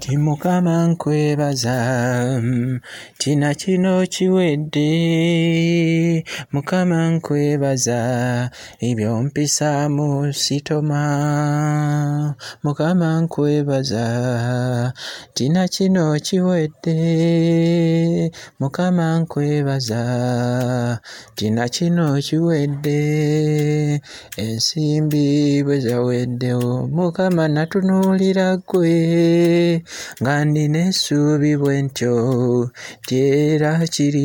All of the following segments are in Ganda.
Mukama nkwebaza tina kino kiwedde Mukama nkwebaza ebyo mpisaamu sitoma Mukama nkwebaza tina kino kiwedde Mukama nkwebaza tina kino kiwedde ensimbi bwe zaweddewo Mukama natunuulira ggwe nga nina essuubi bwe ntyo tyera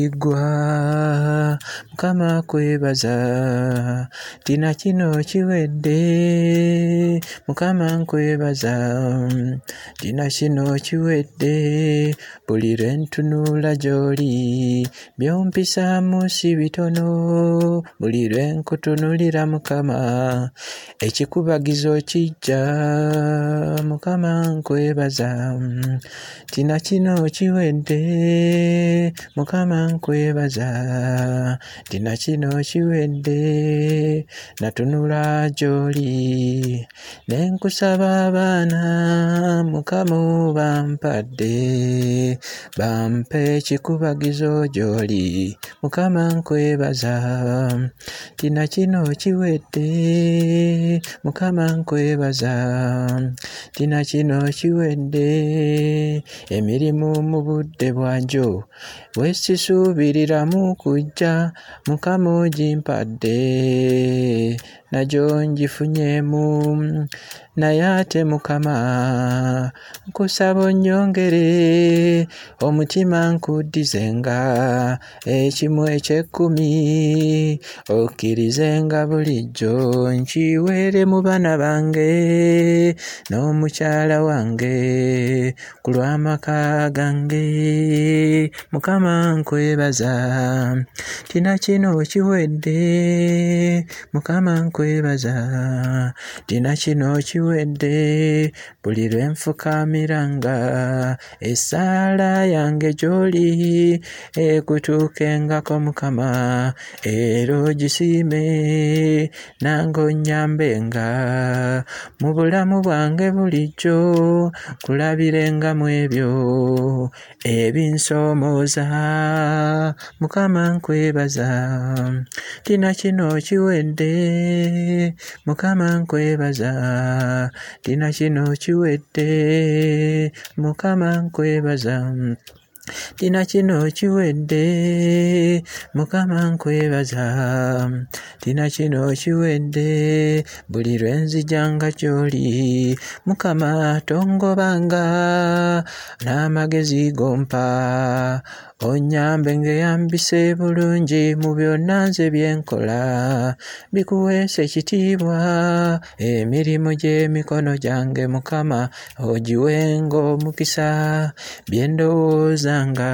kiriggwa Mukama nkwebaza tina kino kiwedde Mukama nkwebaza tina kino kiwedde buli lwe ntunuula gy'oli by'ompisaamu si bitono buli lwe nkutunuulira Mukama ekikubagizo kijja Mukama nkwebaza tina kino kiwedde Mukama nkwebaza tina kino kiwedde natunula gy'oli ne nkusaba abaana Mukama bampadde bampe ekikubagizo gy'oli Mukama nkwebaza tina kino kiwedde Mukama nkwebaza tina kino kiwedde emirimu mu budde bwanjo bwe sisuubiriramu kujja Mukama ogimpadde nagyo ngifunyeemu naye ate Mukama nkusaba onnyongere omutima nkuddizenga ekimu eky'ekkumi okkirizenga bulijjo nkiweere mu baana bange n'omukyala wange ku lw'amaka gange Mukama nkwebaza tina kino kiwedde Mukama nkwebaza tina kino kiwedde buli lwe nfukaamiranga essaala yange gy'oli ekutuukengako Mukama era ogisiime nange onnyambenga mu bulamu bwange bulijjo kulabirengamu ebyo ebinsoomooza Mukama nkwebaza tina kino kiwedde Mukama nkwebaza tina kino kiwedde Mukama nkwebaza tina kino kiwedde Mukama nkwebaza tina kino kiwedde buli lwe nzijanga gy'oli Mukama tongobanga n'amagezi gompa onnyambe ng'eyambise bulungi mu byonna nze bye nkola bikuweesa ekitiibwa emirimu gy'emikono gyange Mukama ogiwenga omukisa bye ndowoozanga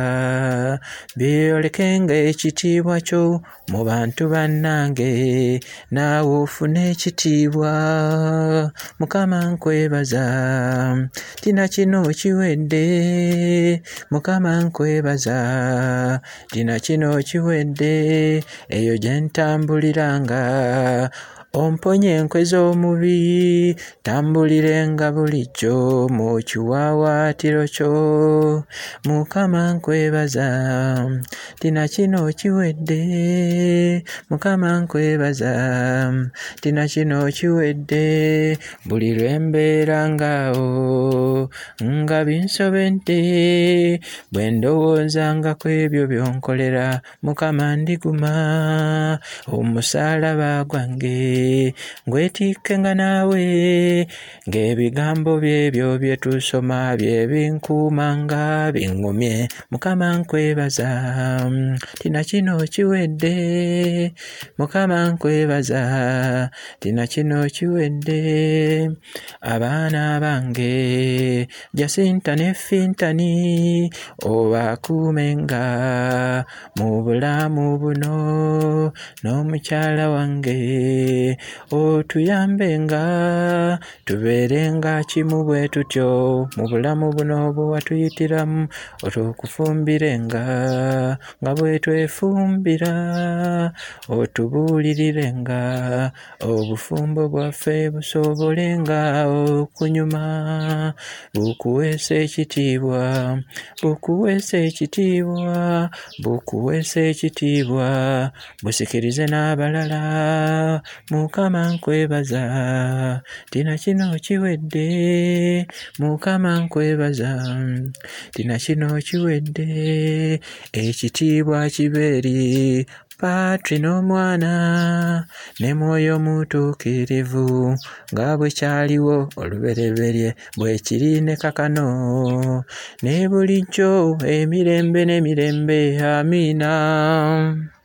byolekenga ekitiibwa kyo mu bantu bannange naawe ofune ekitiibwa Mukama nkwebaza tina kino kiwedde Mukama nkwebaza tina kino kiwedde eyo gye ntambuliranga omponye enkwe z'omubi tambulirenga bulijjo mu kiwaawaatiro kyo Mukama nkwebaza tina kino kiwedde Mukama nkwebaza tina kino kiwedde buli lwe mbeerangaawo nga binsobedde bwe ndowoozanga ku ebyo by'onkolera Mukama ndiguma omusaalaba gwange ngwetiikkenga naawe ng'ebigambo by'ebyo bye tusoma bye binkuumanga biŋŋumye Mukama nkwebaza tina kino kiwedde Mukama nkwebaza tina kino kiwedde abaana bange Jacinta ne Fintani obakuumenga mu bulamu buno n'omukyala wange otuyambenga tubeerenga kimu bwe tutyo mu bulamu buno bwe watuyitiramu, otukufumbirenga nga bwe twefumbira, otubuulirirenga obufumbo bwaffe busobolenga okunyuma. Bukuweesa ekitiibwa, bukuweesa ekitiibwa, bukuweesa ekitiibwa, busikirize n'abalala. Mukama nkwebaza, tina kino kiwedde. Mukama nkwebaza, tina kino kiwedde. Ekitiibwa kibeeri Patri n'Omwana ne Mwoyo Mutuukirivu nga bwe kyaliwo olubereberye bwe kiri ne kakano ne bulijjo emirembe n'emirembe. Amiina.